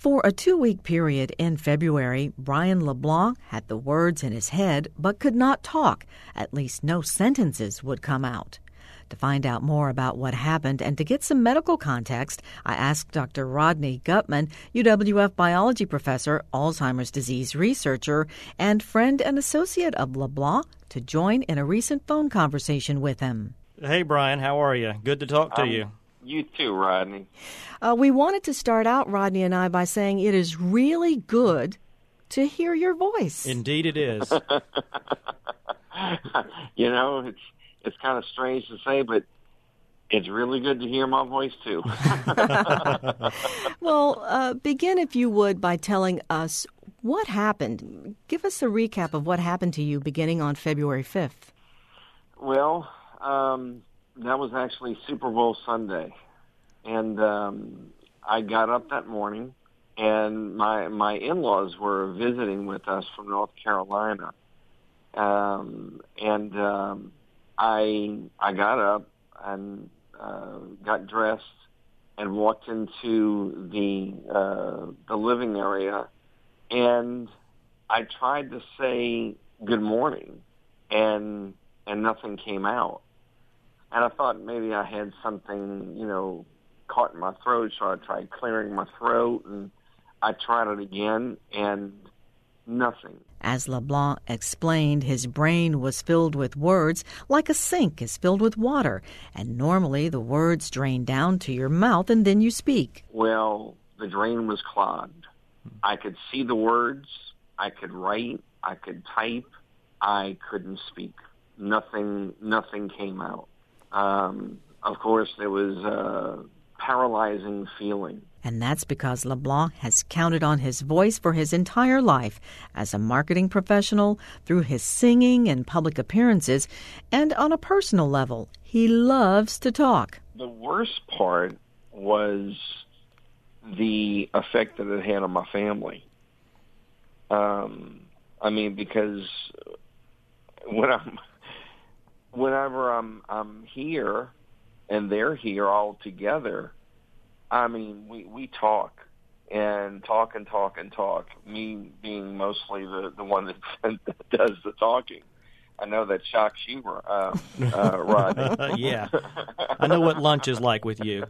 For a 2-week period in February, Brian LeBlanc had the words in his head but could not talk. At least no sentences would come out. To find out more about what happened and to get some medical context, I asked Dr. Rodney Gutman, UWF biology professor, Alzheimer's disease researcher, and friend and associate of LeBlanc, to join in a recent phone conversation with him. Hey, Brian, how are you? Good to talk to you. You too, Rodney. We wanted to start out, Rodney and I, by saying it is really good to hear your voice. Indeed it is. You know, it's kind of strange to say, but it's really good to hear my voice, too. Well, begin, if you would, by telling us what happened. Give us a recap of what happened to you beginning on February 5th. Well, that was actually Super Bowl Sunday. And I got up that morning, and my in-laws were visiting with us from North Carolina. I got up and got dressed and walked into the living area, and I tried to say good morning, and nothing came out. And I thought maybe I had something, caught in my throat, so I tried clearing my throat, and I tried it again, and nothing. As LeBlanc explained, his brain was filled with words like a sink is filled with water, and normally the words drain down to your mouth and then you speak. Well, the drain was clogged. I could see the words, I could write, I could type, I couldn't speak. Nothing came out. Of course, there was a paralyzing feeling. And that's because LeBlanc has counted on his voice for his entire life as a marketing professional, through his singing and public appearances, and on a personal level. He loves to talk. The worst part was the effect that it had on my family. Because whenever I'm here and they're here all together, we talk and talk and talk and talk, me being mostly the one that does the talking. I know that shocks you, Rodney. Yeah. I know what lunch is like with you.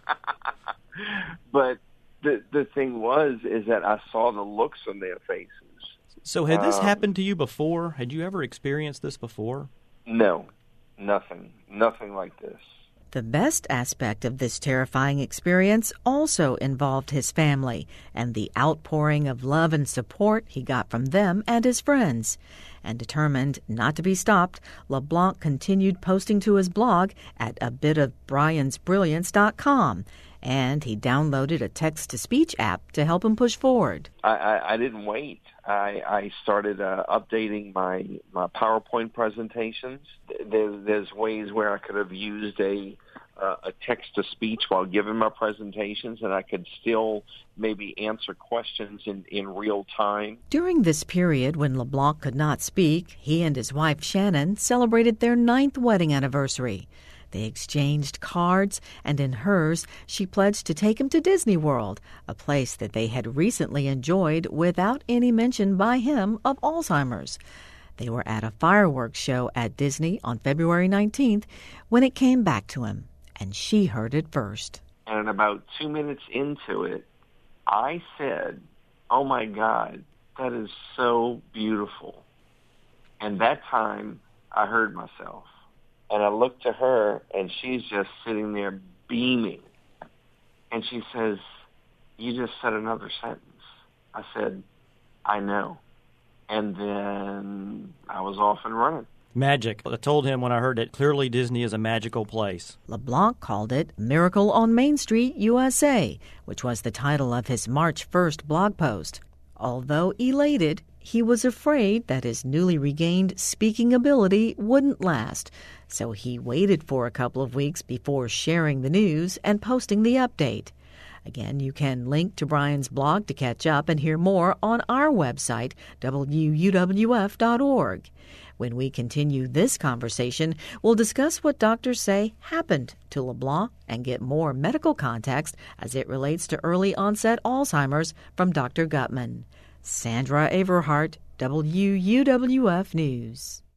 But the thing is that I saw the looks on their faces. So had this happened to you before? Had you ever experienced this before? No, nothing like this. The best aspect of this terrifying experience also involved his family and the outpouring of love and support he got from them and his friends. And determined not to be stopped, LeBlanc continued posting to his blog at abitofbriansbrilliance.com, and he downloaded a text-to-speech app to help him push forward. I didn't wait. I started updating my PowerPoint presentations. There's ways where I could have used a text-to-speech while giving my presentations, and I could still maybe answer questions in real time. During this period when LeBlanc could not speak, he and his wife Shannon celebrated their 9th wedding anniversary. They exchanged cards, and in hers, she pledged to take him to Disney World, a place that they had recently enjoyed without any mention by him of Alzheimer's. They were at a fireworks show at Disney on February 19th when it came back to him, and she heard it first. And about 2 minutes into it, I said, "Oh my God, that is so beautiful." And that time, I heard myself. And I looked to her, and she's just sitting there beaming. And she says, "You just said another sentence." I said, "I know." And then I was off and running. Magic. I told him when I heard it, clearly Disney is a magical place. LeBlanc called it Miracle on Main Street, USA, which was the title of his March 1st blog post. Although elated, he was afraid that his newly regained speaking ability wouldn't last, so he waited for a couple of weeks before sharing the news and posting the update. Again, you can link to Brian's blog to catch up and hear more on our website, wuwf.org. When we continue this conversation, we'll discuss what doctors say happened to LeBlanc and get more medical context as it relates to early onset Alzheimer's from Dr. Gutman. Sandra Averhart, WUWF News.